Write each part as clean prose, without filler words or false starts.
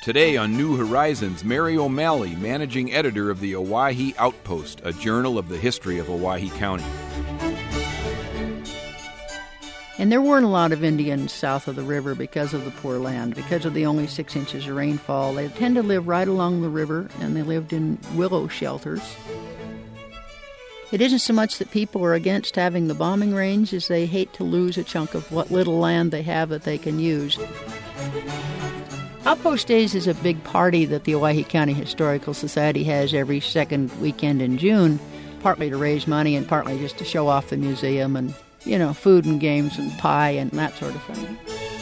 Today on New Horizons, Mary O'Malley, managing editor of the Owyhee Outpost, a journal of the history of Owyhee County. And there weren't a lot of Indians south of the river because of the poor land, because of the only 6 inches of rainfall. They tend to live right along the river, and they lived in willow shelters. It isn't so much that people are against having the bombing range as they hate to lose a chunk of what little land they have that they can use. Outpost Days is a big party that the Owyhee County Historical Society has every second weekend in June, partly to raise money and partly just to show off the museum and, food and games and pie and that sort of thing.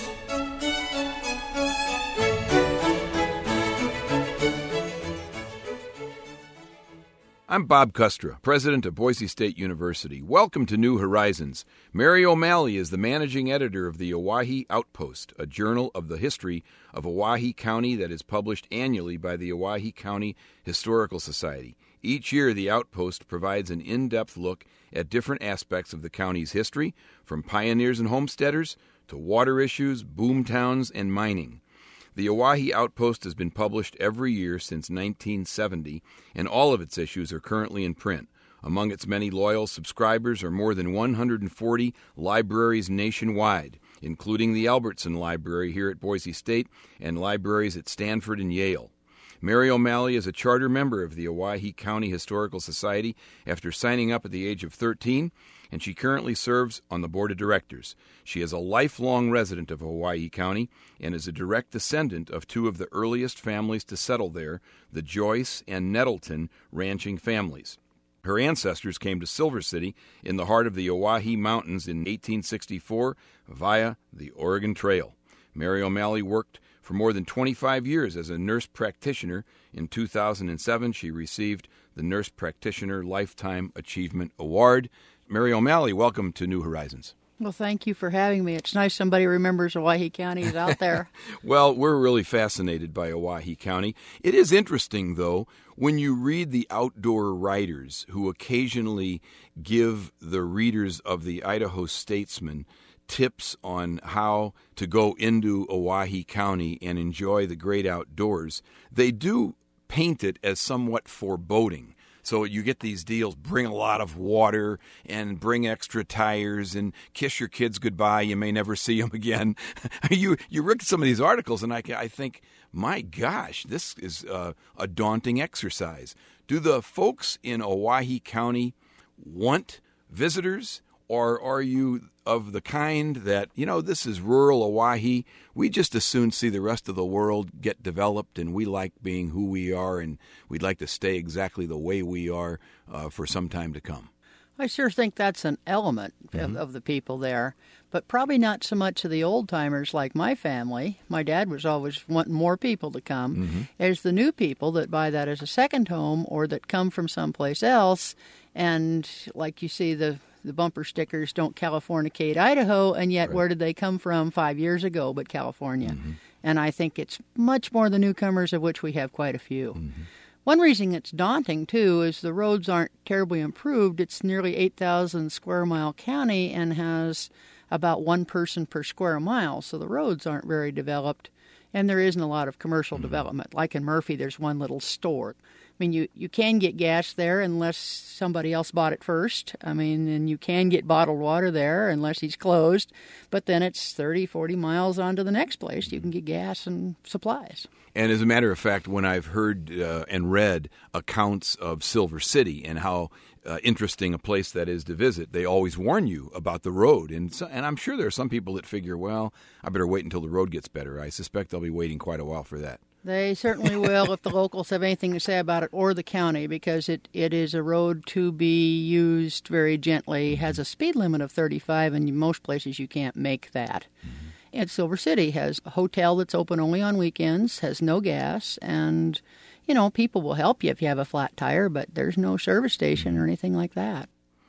I'm Bob Kustra, president of Boise State University. Welcome to New Horizons. Mary O'Malley is the managing editor of the Owyhee Outpost, a journal of the history of Owyhee County that is published annually by the Owyhee County Historical Society. Each year, the Outpost provides an in-depth look at different aspects of the county's history, from pioneers and homesteaders to water issues, boom towns, and mining. The Owyhee Outpost has been published every year since 1970, and all of its issues are currently in print. Among its many loyal subscribers are more than 140 libraries nationwide, including the Albertson Library here at Boise State and libraries at Stanford and Yale. Mary O'Malley is a charter member of the Owyhee County Historical Society after signing up at the age of 13, and she currently serves on the board of directors. She is a lifelong resident of Owyhee County and is a direct descendant of two of the earliest families to settle there, the Joyce and Nettleton ranching families. Her ancestors came to Silver City in the heart of the Owyhee Mountains in 1864 via the Oregon Trail. Mary O'Malley worked for more than 25 years as a nurse practitioner. In 2007, she received the Nurse Practitioner Lifetime Achievement Award. Mary O'Malley, welcome to New Horizons. Well, thank you for having me. It's nice somebody remembers Owyhee County is out there. Well, we're really fascinated by Owyhee County. It is interesting, though, when you read the outdoor writers who occasionally give the readers of the Idaho Statesman tips on how to go into Owyhee County and enjoy the great outdoors. They do paint it as somewhat foreboding. So you get these deals, bring a lot of water and bring extra tires and kiss your kids goodbye. You may never see them again. You read some of these articles and I think, my gosh, this is a daunting exercise. Do the folks in Owyhee County want visitors, or are you of the kind that, this is rural Owyhee, we just as soon see the rest of the world get developed and we like being who we are and we'd like to stay exactly the way we are for some time to come? I sure think that's an element of the people there, but probably not so much of the old-timers like my family. My dad was always wanting more people to come, as the new people that buy that as a second home or that come from someplace else, and like you see the bumper stickers, "Don't Californicate Idaho," and yet Where did they come from 5 years ago but California? And I think it's much more the newcomers, of which we have quite a few. One reason it's daunting, too, is the roads aren't terribly improved. It's nearly 8,000 square mile county and has about one person per square mile, so the roads aren't very developed, and there isn't a lot of commercial development. Like in Murphy, there's one little store. I mean, you can get gas there unless somebody else bought it first. And you can get bottled water there unless he's closed. But then it's 30, 40 miles on to the next place. You can get gas and supplies. And as a matter of fact, when I've heard and read accounts of Silver City and how interesting a place that is to visit, they always warn you about the road. And I'm sure there are some people that figure, well, I better wait until the road gets better. I suspect they'll be waiting quite a while for that. They certainly will if the locals have anything to say about it, or the county, because it is a road to be used very gently. It has a speed limit of 35, and in most places you can't make that. And Silver City has a hotel that's open only on weekends, has no gas, and, people will help you if you have a flat tire, but there's no service station or anything like that.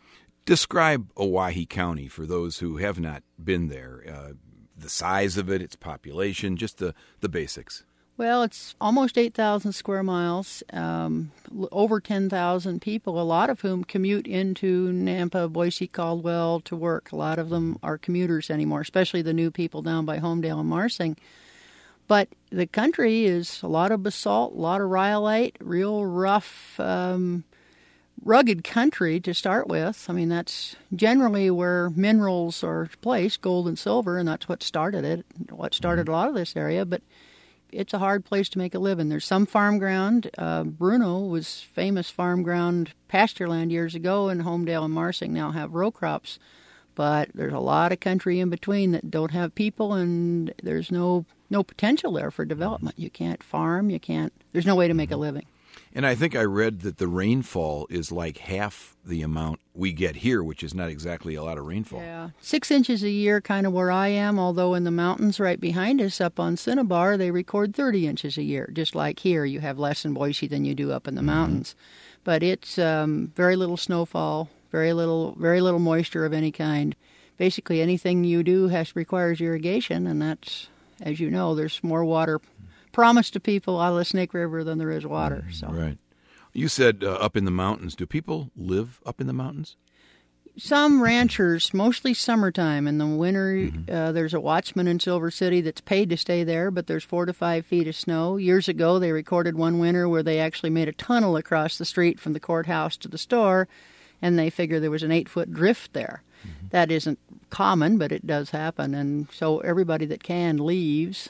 Describe Owyhee County for those who have not been there, the size of it, its population, just the basics. Well, it's almost 8,000 square miles, over 10,000 people, a lot of whom commute into Nampa, Boise, Caldwell to work. A lot of them are commuters anymore, especially the new people down by Homedale and Marsing. But the country is a lot of basalt, a lot of rhyolite, real rough, rugged country to start with. I mean, that's generally where minerals are placed, gold and silver, and that's what started it, what started a lot of this area. But it's a hard place to make a living. There's some farm ground. Bruno was famous farm ground, pasture land years ago, and Homedale and Marsing now have row crops. But there's a lot of country in between that don't have people, and there's no potential there for development. You can't farm. There's no way to make a living. And I think I read that the rainfall is like half the amount we get here, which is not exactly a lot of rainfall. Yeah, 6 inches a year kind of where I am, although in the mountains right behind us up on Cinnabar, they record 30 inches a year. Just like here, you have less in Boise than you do up in the mountains. But it's very little snowfall, very little moisture of any kind. Basically, anything you do requires irrigation, and that's, as you know, there's more water promised to people out of the Snake River than there is water. So. Right. You said up in the mountains. Do people live up in the mountains? Some ranchers, mostly summertime. In the winter, there's a watchman in Silver City that's paid to stay there, but there's 4 to 5 feet of snow. Years ago, they recorded one winter where they actually made a tunnel across the street from the courthouse to the store, and they figure there was an 8-foot drift there. That isn't common, but it does happen, and so everybody that can leaves.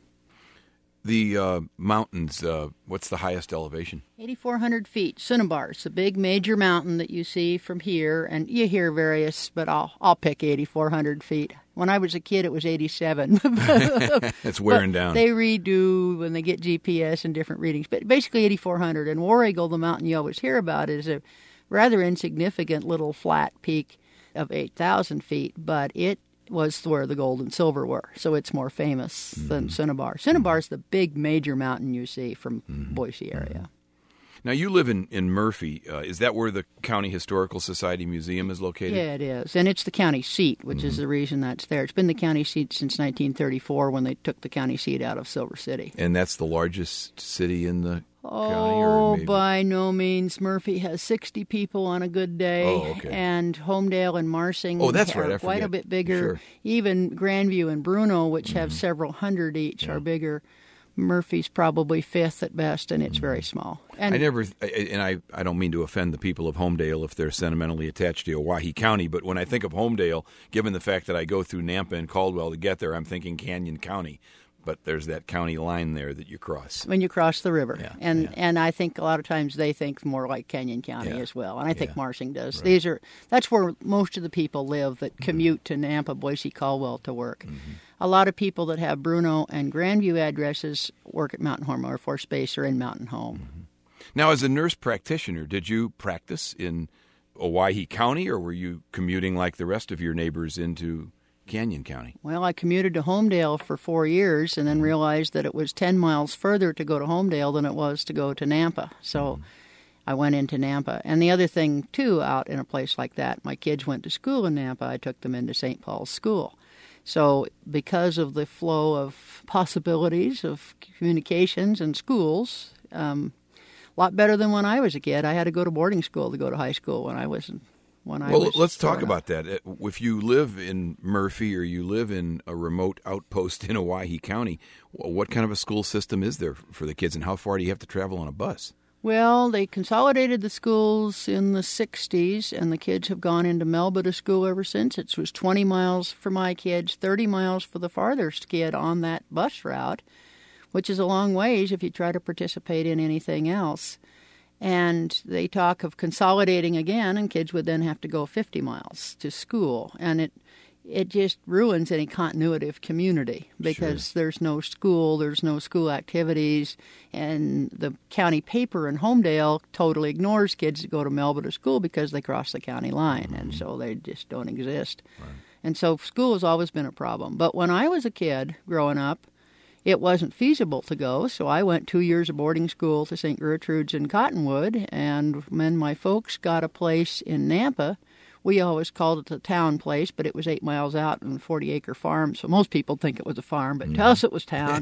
The mountains, what's the highest elevation? 8,400 feet. Cinnabar. It's a big major mountain that you see from here, and you hear various, but I'll pick 8,400 feet. When I was a kid, it was 87. It's wearing down. They redo when they get GPS and different readings, but basically 8,400. And War Eagle, the mountain you always hear about, is a rather insignificant little flat peak of 8,000 feet, but it was where the gold and silver were, so it's more famous than Cinnabar. Cinnabar's the big major mountain you see from Boise area. Now, you live in Murphy. Is that where the County Historical Society Museum is located? Yeah, it is, and it's the county seat, which is the reason that's there. It's been the county seat since 1934 when they took the county seat out of Silver City. And that's the largest city in the county? Oh, Or maybe? by no means. Murphy has 60 people on a good day, okay. and Homedale and Marsing that's are right, I quite a forget. bit bigger. Sure. Even Grandview and Bruno, which have several hundred each, are bigger. Murphy's probably fifth at best, and it's very small. And I don't mean to offend the people of Homedale if they're sentimentally attached to Owyhee County, but when I think of Homedale, given the fact that I go through Nampa and Caldwell to get there, I'm thinking Canyon County. But there's that county line there that you cross. when you cross the river. Yeah, And I think a lot of times they think more like Canyon County as well. And I think Marsing does. Right. That's where most of the people live that commute to Nampa, Boise, Caldwell to work. A lot of people that have Bruno and Grandview addresses work at Mountain Home Air Force Base or in Mountain Home. Now, as a nurse practitioner, did you practice in Owyhee County, or were you commuting like the rest of your neighbors into Canyon County? Well, I commuted to Homedale for 4 years and then realized that it was 10 miles further to go to Homedale than it was to go to Nampa. So I went into Nampa. And the other thing, too, out in a place like that, my kids went to school in Nampa. I took them into St. Paul's School. So because of the flow of possibilities of communications and schools, a lot better than when I was a kid. I had to go to boarding school to go to high school when I was let's talk about that. If you live in Murphy or you live in a remote outpost in Owyhee County, what kind of a school system is there for the kids, and how far do you have to travel on a bus? Well, they consolidated the schools in the 60s, and the kids have gone into Melba to school ever since. It was 20 miles for my kids, 30 miles for the farthest kid on that bus route, which is a long ways if you try to participate in anything else. And they talk of consolidating again, and kids would then have to go 50 miles to school. And it just ruins any continuity of community because there's no school activities, and the county paper in Homedale totally ignores kids that go to Melba to school because they cross the county line, and so they just don't exist. Right. And so school has always been a problem. But when I was a kid growing up, it wasn't feasible to go, so I went 2 years of boarding school to St. Gertrude's in Cottonwood, and when my folks got a place in Nampa, we always called it the town place, but it was 8 miles out on a 40-acre farm, so most people think it was a farm, but to us it was town.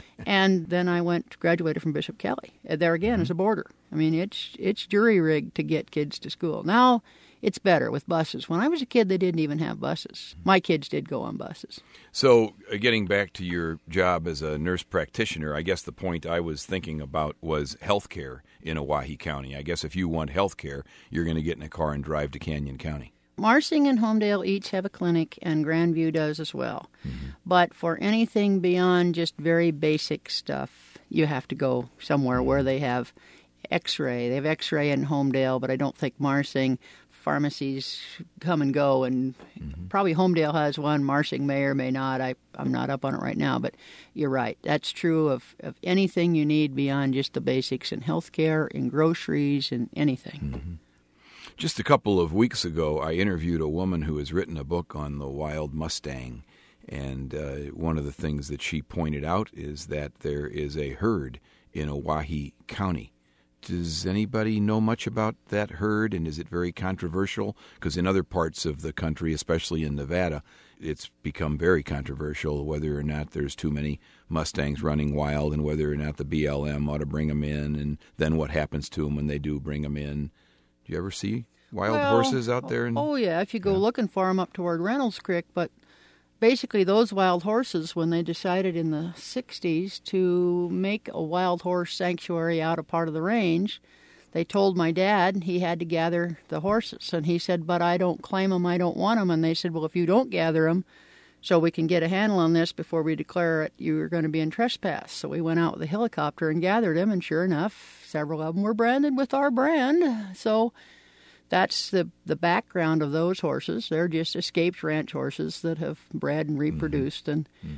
And then I graduated from Bishop Kelly, there again as a boarder. I mean, it's jury-rigged to get kids to school. Now, it's better with buses. When I was a kid, they didn't even have buses. My kids did go on buses. So, getting back to your job as a nurse practitioner, I guess the point I was thinking about was health care in Owyhee County. I guess if you want health care, you're going to get in a car and drive to Canyon County. Marsing and Homedale each have a clinic, and Grandview does as well. Mm-hmm. But for anything beyond just very basic stuff, you have to go somewhere where they have X-ray. They have X-ray in Homedale, but I don't think Marsing. Pharmacies come and go, and probably Homedale has one. Marsing may or may not. I'm not up on it right now, but you're right. That's true of anything you need beyond just the basics in healthcare, in groceries, and anything. Mm-hmm. Just a couple of weeks ago, I interviewed a woman who has written a book on the wild Mustang, and one of the things that she pointed out is that there is a herd in Owyhee County. Does anybody know much about that herd, and is it very controversial? Because in other parts of the country, especially in Nevada, it's become very controversial whether or not there's too many Mustangs running wild and whether or not the BLM ought to bring them in, and then what happens to them when they do bring them in. Do you ever see wild horses out there? Oh, yeah, if you go looking for them up toward Reynolds Creek. But basically those wild horses, when they decided in the 60s to make a wild horse sanctuary out of part of the range, they told my dad he had to gather the horses. And he said, but I don't claim them, I don't want them. And they said, well, if you don't gather them, so we can get a handle on this before we declare it, you're going to be in trespass. So we went out with a helicopter and gathered them, and sure enough, several of them were branded with our brand. So that's the background of those horses. They're just escaped ranch horses that have bred and reproduced.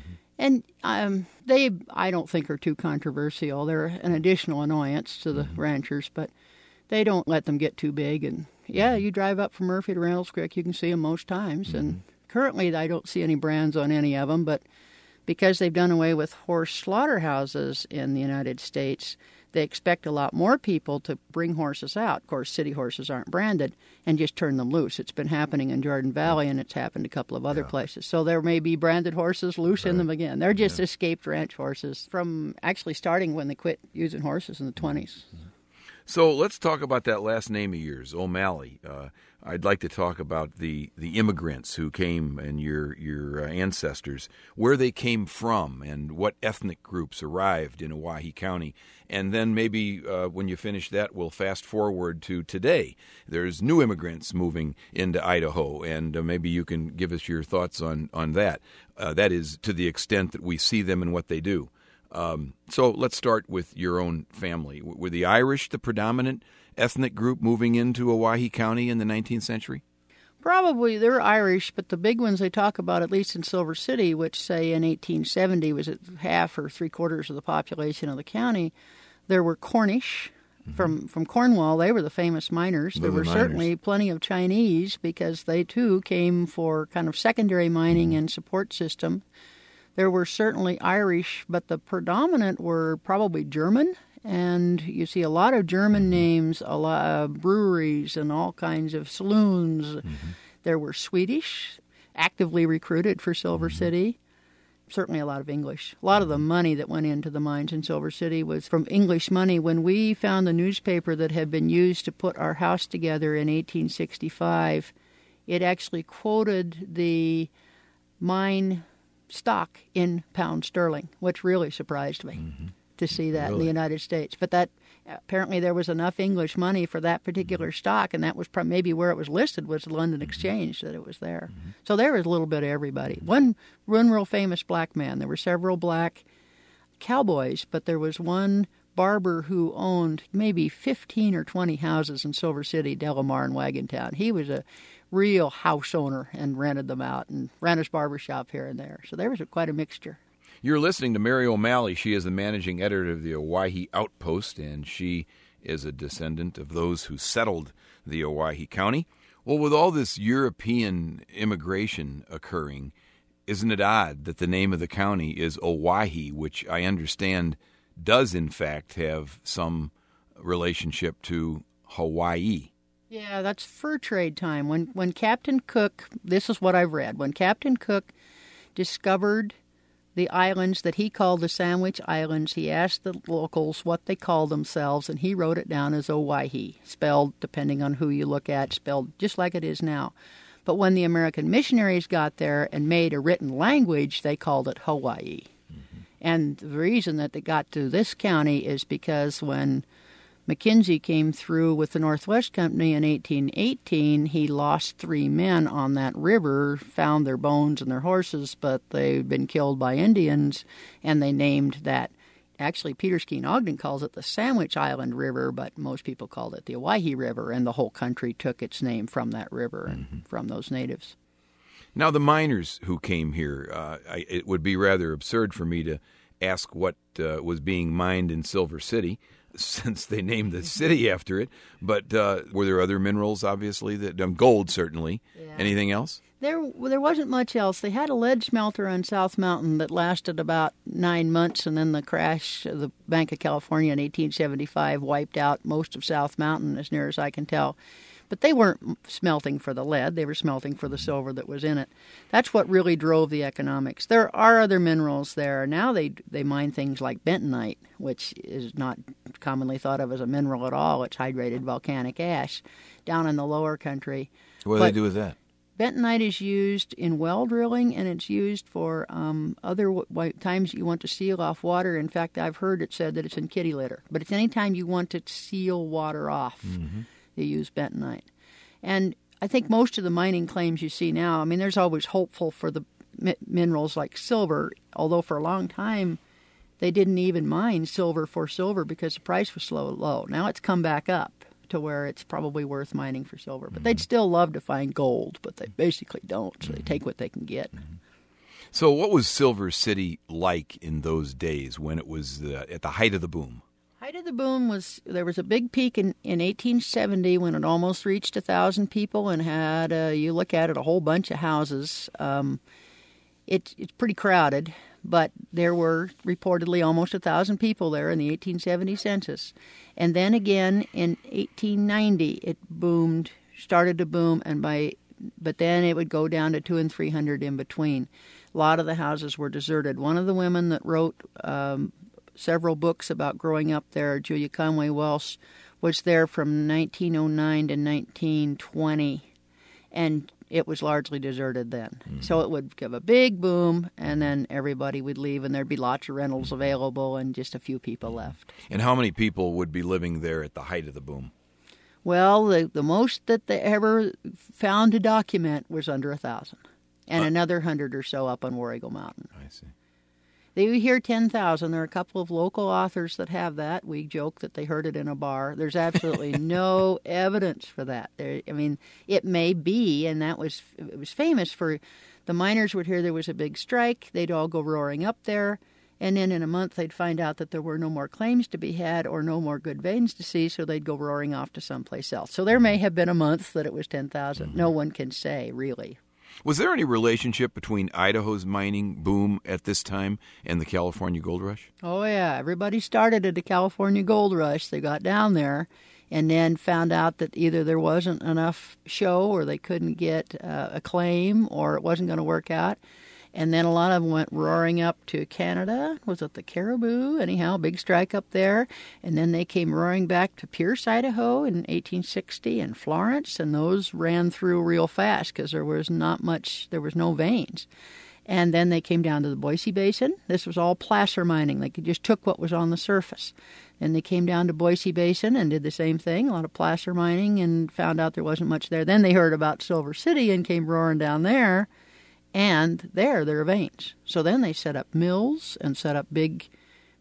And they, I don't think, are too controversial. They're an additional annoyance to the ranchers, but they don't let them get too big. And, yeah, you drive up from Murphy to Reynolds Creek, you can see them most times. And currently, I don't see any brands on any of them, but because they've done away with horse slaughterhouses in the United States, they expect a lot more people to bring horses out. Of course, city horses aren't branded, and just turn them loose. It's been happening in Jordan Valley, and it's happened a couple of other places. So there may be branded horses loose in them again. They're just escaped ranch horses from actually starting when they quit using horses in the 20s. So let's talk about that last name of yours, O'Malley. I'd like to talk about the immigrants who came and your ancestors, where they came from and what ethnic groups arrived in Owyhee County. And then maybe when you finish that, we'll fast forward to today. There's new immigrants moving into Idaho, and maybe you can give us your thoughts on that. That is, to the extent that we see them and what they do. So let's start with your own family. Were the Irish the predominant ethnic group moving into Owyhee County in the 19th century? Probably they're Irish, but the big ones they talk about, at least in Silver City, which, say, in 1870 was at half or three-quarters of the population of the county, there were Cornish from Cornwall. They were the famous miners. There were certainly plenty of Chinese because they, too, came for kind of secondary mining and support system. There were certainly Irish, but the predominant were probably German, and you see a lot of German names, a lot of breweries and all kinds of saloons. There were Swedish, actively recruited for Silver City. Certainly a lot of English. A lot of the money that went into the mines in Silver City was from English money. When we found the newspaper that had been used to put our house together in 1865, it actually quoted the mine stock in pound sterling, which really surprised me to see that in the United States. But that apparently there was enough English money for that particular stock, and that was maybe where it was listed was the London Exchange, that it was there. So there was a little bit of everybody. One real famous black man. There were several black cowboys, but there was one barber who owned maybe 15 or 20 houses in Silver City, Delamar, and Wagontown. He was a real house owner and rented them out and ran his barber shop here and there. So there was quite a mixture. You're listening to Mary O'Malley. She is the managing editor of the Owyhee Outpost, and she is a descendant of those who settled the Owyhee County. Well, with all this European immigration occurring, isn't it odd that the name of the county is Owyhee, which I understand does in fact have some relationship to Hawaii? Yeah, that's fur trade time. When Captain Cook, this is what I've read, when Captain Cook discovered the islands that he called the Sandwich Islands. He asked the locals what they called themselves, and he wrote it down as Owyhee, spelled, depending on who you look at, spelled just like it is now. But when the American missionaries got there and made a written language, they called it Hawaii. Mm-hmm. And the reason that they got to this county is because when Mackenzie came through with the Northwest Company in 1818, he lost 3 men on that river, found their bones and their horses, but they'd been killed by Indians, and they named that. Actually, Peter Skeen Ogden calls it the Sandwich Island River, but most people called it the Owyhee River, and the whole country took its name from that river and from those natives. Now, the miners who came here, it would be rather absurd for me to ask what was being mined in Silver City, since they named the city after it. But were there other minerals, obviously? Gold, certainly. Yeah. Anything else? There wasn't much else. They had a lead smelter on South Mountain that lasted about 9 months, and then the crash of the Bank of California in 1875 wiped out most of South Mountain, as near as I can tell. But they weren't smelting for the lead. They were smelting for the silver that was in it. That's what really drove the economics. There are other minerals there. Now they mine things like bentonite, which is not commonly thought of as a mineral at all. It's hydrated volcanic ash down in the lower country. What do they do with that? Bentonite is used in well drilling, and it's used for other times you want to seal off water. In fact, I've heard it said that it's in kitty litter. But it's any time you want to seal water off. Mm-hmm. You use bentonite. And I think most of the mining claims you see now, I mean, there's always hopeful for the minerals like silver, although for a long time they didn't even mine silver for silver because the price was so low. Now it's come back up to where it's probably worth mining for silver. But they'd still love to find gold, but they basically don't, so they take what they can get. So what was Silver City like in those days when it was at the height of the boom? Height of the boom was, there was a big peak in 1870 when it almost reached 1,000 people and had, you look at it, a whole bunch of houses. It's pretty crowded, but there were reportedly almost 1,000 people there in the 1870 census. And then again in 1890 it started to boom, but then it would go down to 200 and 300 in between. A lot of the houses were deserted. One of the women that wrote several books about growing up there, Julia Conway Welsh, was there from 1909 to 1920, and it was largely deserted then. Mm-hmm. So it would give a big boom, and then everybody would leave, and there'd be lots of rentals available, and just a few people left. And how many people would be living there at the height of the boom? Well, the most that they ever found to document was under 1,000, and another 100 or so up on War Eagle Mountain. I see. They hear 10,000. There are a couple of local authors that have that. We joke that they heard it in a bar. There's absolutely no evidence for that. It may be, and it was famous for the miners would hear there was a big strike. They'd all go roaring up there, and then in a month they'd find out that there were no more claims to be had or no more good veins to see, so they'd go roaring off to someplace else. So there may have been a month that it was 10,000. No one can say, really. Was there any relationship between Idaho's mining boom at this time and the California Gold Rush? Oh, yeah. Everybody started at the California Gold Rush. They got down there and then found out that either there wasn't enough show or they couldn't get a claim or it wasn't going to work out. And then a lot of them went roaring up to Canada. Was it the Caribou? Anyhow, big strike up there. And then they came roaring back to Pierce, Idaho in 1860 and Florence. And those ran through real fast because there was no veins. And then they came down to the Boise Basin. This was all placer mining. They just took what was on the surface. And they came down to Boise Basin and did the same thing, a lot of placer mining, and found out there wasn't much there. Then they heard about Silver City and came roaring down there. And there are veins. So then they set up mills and set up big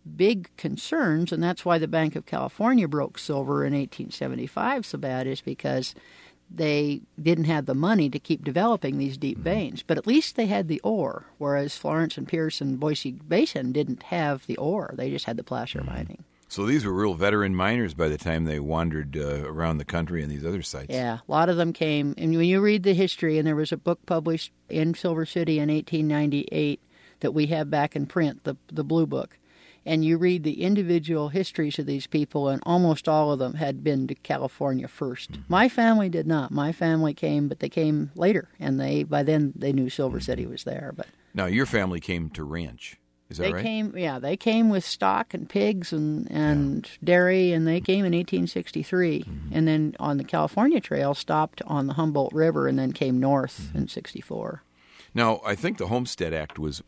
concerns, and that's why the Bank of California broke silver in 1875 so bad, is because they didn't have the money to keep developing these deep veins. But at least they had the ore, whereas Florence and Pierce and Boise Basin didn't have the ore. They just had the placer mining. So these were real veteran miners by the time they wandered around the country in these other sites. Yeah, a lot of them came. And when you read the history, and there was a book published in Silver City in 1898 that we have back in print, the Blue Book, and you read the individual histories of these people, and almost all of them had been to California first. Mm-hmm. My family did not. My family came, but they came later, and by then they knew Silver City was there. But Now, your family came to ranch. Is that right? They came with stock and pigs and dairy, and they came in 1863. Mm-hmm. And then on the California Trail, stopped on the Humboldt River and then came north in 64. Now, I think the Homestead Act was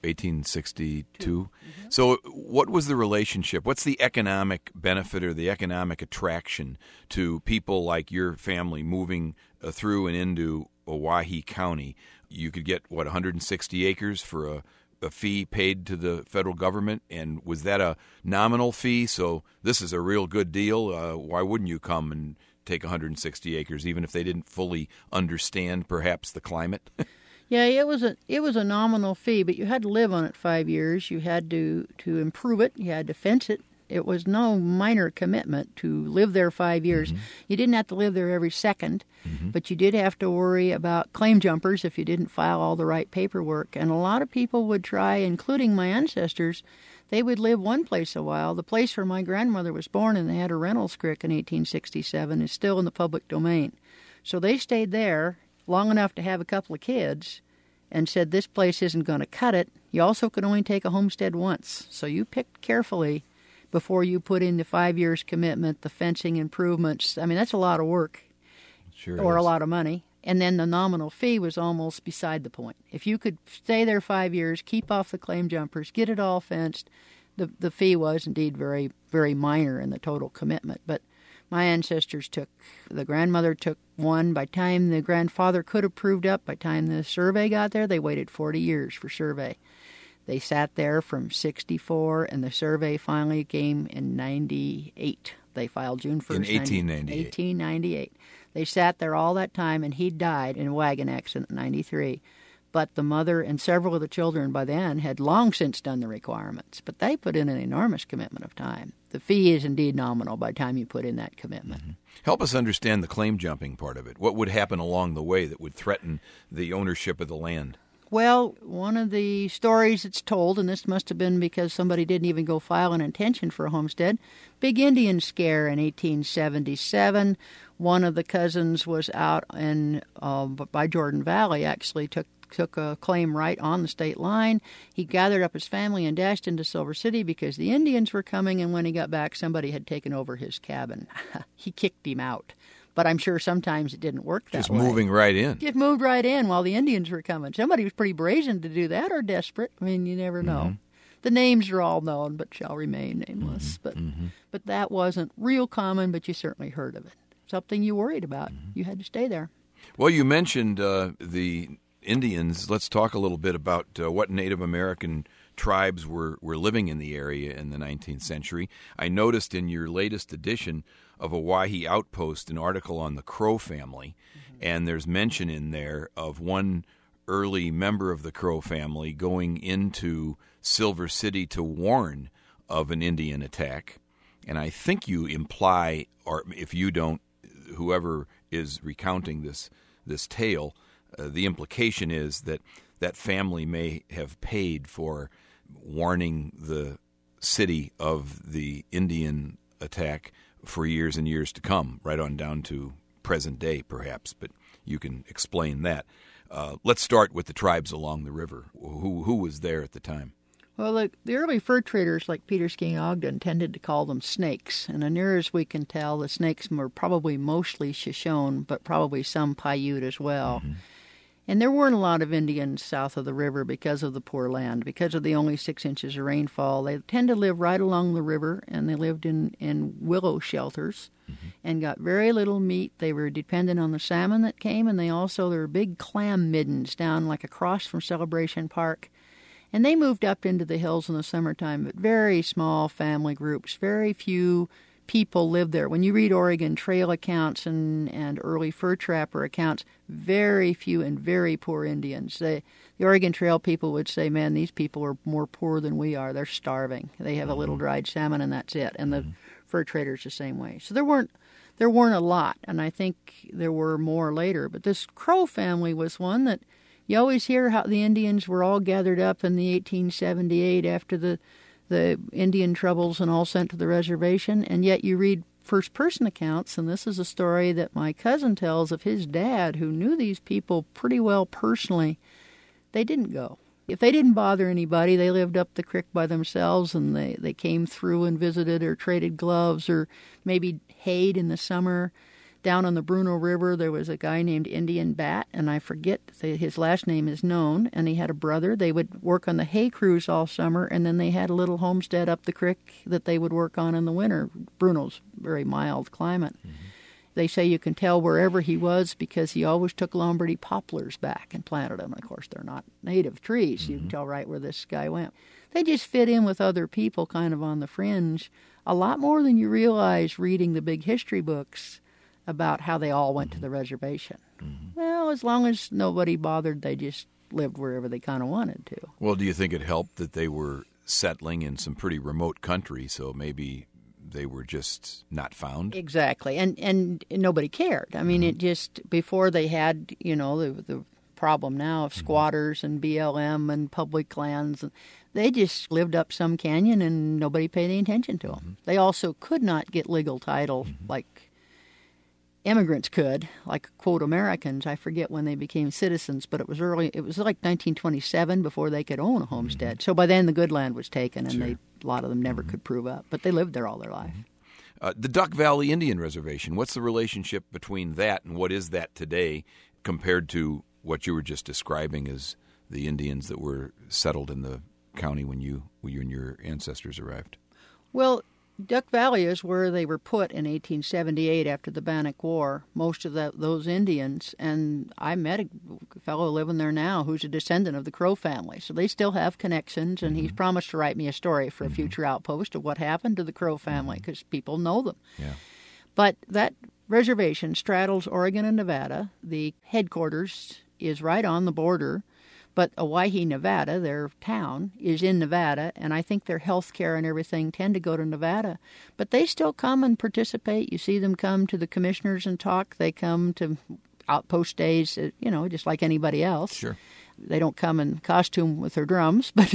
1862. Mm-hmm. So what was the relationship? What's the economic benefit or the economic attraction to people like your family moving through and into Owyhee County? You could get, 160 acres for a fee paid to the federal government, and was that a nominal fee? So this is a real good deal. Why wouldn't you come and take 160 acres, even if they didn't fully understand perhaps the climate? Yeah, it was a nominal fee, but you had to live on it 5 years. You had to improve it. You had to fence it. It was no minor commitment to live there 5 years. Mm-hmm. You didn't have to live there every second, but you did have to worry about claim jumpers if you didn't file all the right paperwork. And a lot of people would try, including my ancestors, they would live one place a while. The place where my grandmother was born, and they had a Reynolds Creek in 1867, is still in the public domain. So they stayed there long enough to have a couple of kids and said, this place isn't going to cut it. You also could only take a homestead once. So you picked carefully before you put in the 5 years commitment, the fencing improvements. I mean, that's a lot of work. Sure or is. A lot of money. And then the nominal fee was almost beside the point. If you could stay there 5 years, keep off the claim jumpers, get it all fenced, the fee was indeed very, very minor in the total commitment. But my ancestors the grandmother took one. By the time the grandfather could have proved up, by the time the survey got there, they waited 40 years for survey. They sat there from 64, and the survey finally came in 98. They filed June 1st. In 1898. They sat there all that time, and he died in a wagon accident in 93. But the mother and several of the children by then had long since done the requirements. But they put in an enormous commitment of time. The fee is indeed nominal by the time you put in that commitment. Mm-hmm. Help us understand the claim jumping part of it. What would happen along the way that would threaten the ownership of the land? Well, one of the stories that's told, and this must have been because somebody didn't even go file an intention for a homestead, big Indian scare in 1877. One of the cousins was out by Jordan Valley, actually took a claim right on the state line. He gathered up his family and dashed into Silver City because the Indians were coming, and when he got back, somebody had taken over his cabin. He kicked him out. But I'm sure sometimes it didn't work that way. Just moving right in. Just moved right in while the Indians were coming. Somebody was pretty brazen to do that, or desperate. I mean, you never know. Mm-hmm. The names are all known, but shall remain nameless. But that wasn't real common, but you certainly heard of it. Something you worried about. You had to stay there. Well, you mentioned the Indians. Let's talk a little bit about what Native American tribes were living in the area in the 19th century. I noticed in your latest edition of Owyhee Outpost an article on the Crow family, and there's mention in there of one early member of the Crow family going into Silver City to warn of an Indian attack. And I think you imply, or if you don't, whoever is recounting this tale, the implication is that that family may have paid for warning the city of the Indian attack for years and years to come, right on down to present day, perhaps. But you can explain that. Let's start with the tribes along the river. Who was there at the time? Well, the early fur traders like Peter Skeen Ogden tended to call them snakes. And as near as we can tell, the snakes were probably mostly Shoshone, but probably some Paiute as well. Mm-hmm. And there weren't a lot of Indians south of the river because of the poor land, because of the only 6 inches of rainfall. They tend to live right along the river, and they lived in willow shelters and got very little meat. They were dependent on the salmon that came, and there were big clam middens down like across from Celebration Park. And they moved up into the hills in the summertime, but very small family groups, very few people lived there. When you read Oregon Trail accounts and early fur trapper accounts, very few and very poor Indians. The Oregon Trail people would say, man, these people are more poor than we are. They're starving. They have a little dried salmon, and that's it. And the fur traders the same way. So there weren't a lot, and I think there were more later. But this Crow family was one that you always hear how the Indians were all gathered up in the 1878 after the Indian troubles and all sent to the reservation, and yet you read first-person accounts, and this is a story that my cousin tells of his dad, who knew these people pretty well personally. They didn't go. If they didn't bother anybody, they lived up the creek by themselves, and they came through and visited or traded gloves or maybe hayed in the summer. Down on the Bruno River, there was a guy named Indian Bat, and I forget, his last name is known, and he had a brother. They would work on the hay crews all summer, and then they had a little homestead up the creek that they would work on in the winter. Bruno's very mild climate. Mm-hmm. They say you can tell wherever he was because he always took Lombardy poplars back and planted them. Of course, they're not native trees. Mm-hmm. You can tell right where this guy went. They just fit in with other people kind of on the fringe a lot more than you realize reading the big history books about how they all went to the reservation. Mm-hmm. Well, as long as nobody bothered, they just lived wherever they kind of wanted to. Well, do you think it helped that they were settling in some pretty remote country, so maybe they were just not found? Exactly, and nobody cared. I mean, it just, before they had, the problem now of squatters and BLM and public lands, they just lived up some canyon and nobody paid any attention to them. Mm-hmm. They also could not get legal title like immigrants could, like, quote, Americans. I forget when they became citizens, but it was like 1927 before they could own a homestead. Mm-hmm. So by then the good land was taken, and a lot of them never could prove up. But they lived there all their life. The Duck Valley Indian Reservation, what's the relationship between that and what is that today compared to what you were just describing as the Indians that were settled in the county when you and your ancestors arrived? Well, Duck Valley is where they were put in 1878 after the Bannock War, most of those Indians. And I met a fellow living there now who's a descendant of the Crow family. So they still have connections, and he's promised to write me a story for a future outpost of what happened to the Crow family, because people know them. Yeah. But that reservation straddles Oregon and Nevada. The headquarters is right on the border. But Owyhee, Nevada, their town, is in Nevada, and I think their health care and everything tend to go to Nevada. But they still come and participate. You see them come to the commissioners and talk. They come to outpost days, just like anybody else. Sure. They don't come in costume with their drums, but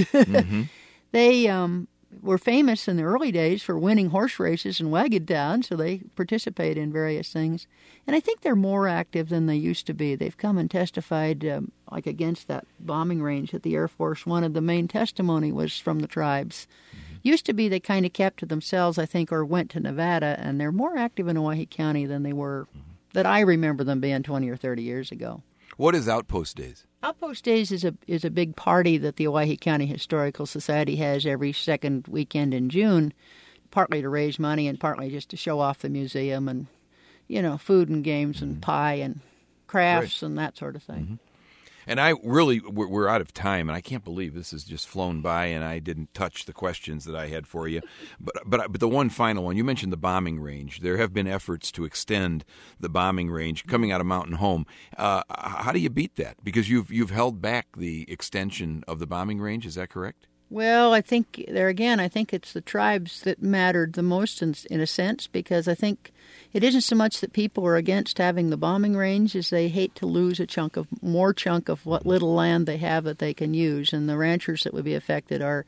they were famous in the early days for winning horse races in Wagon Town, so they participate in various things. And I think they're more active than they used to be. They've come and testified, like against that bombing range that the Air Force wanted. The main testimony was from the tribes. Used to be they kind of kept to themselves, I think, or went to Nevada, and they're more active in Owyhee County than they were, that I remember them being 20 or 30 years ago. What is Outpost Days? Outpost Days is a big party that the Owyhee County Historical Society has every second weekend in June, partly to raise money and partly just to show off the museum and, food and games and pie and crafts and that sort of thing. Mm-hmm. And we're out of time, and I can't believe this has just flown by, and I didn't touch the questions that I had for you. But the one final one, you mentioned the bombing range. There have been efforts to extend the bombing range coming out of Mountain Home. How do you beat that? Because you've held back the extension of the bombing range. Is that correct? Well, I think it's the tribes that mattered the most in a sense, because I think it isn't so much that people are against having the bombing range as they hate to lose more chunk of what little land they have that they can use. And the ranchers that would be affected are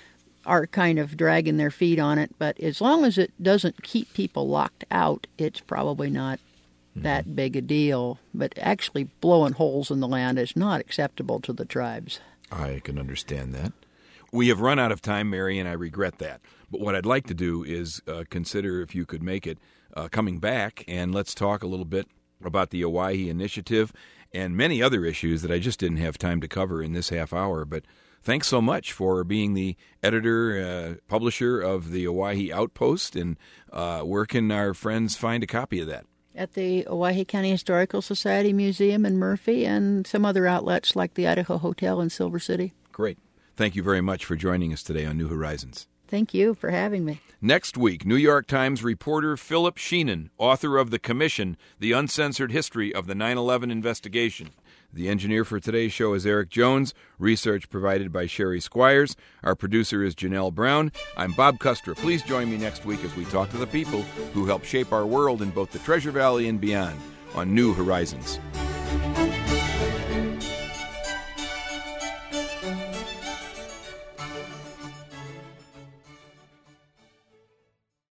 kind of dragging their feet on it. But as long as it doesn't keep people locked out, it's probably not that big a deal. But actually blowing holes in the land is not acceptable to the tribes. I can understand that. We have run out of time, Mary, and I regret that. But what I'd like to do is consider if you could make it coming back, and let's talk a little bit about the Owyhee Initiative and many other issues that I just didn't have time to cover in this half hour. But thanks so much for being the editor, publisher of the Owyhee Outpost, and where can our friends find a copy of that? At the Owyhee County Historical Society Museum in Murphy and some other outlets like the Idaho Hotel in Silver City. Great. Thank you very much for joining us today on New Horizons. Thank you for having me. Next week, New York Times reporter Philip Sheenan, author of The Commission, The Uncensored History of the 9/11 Investigation. The engineer for today's show is Eric Jones. Research provided by Sherry Squires. Our producer is Janelle Brown. I'm Bob Custra. Please join me next week as we talk to the people who help shape our world in both the Treasure Valley and beyond on New Horizons.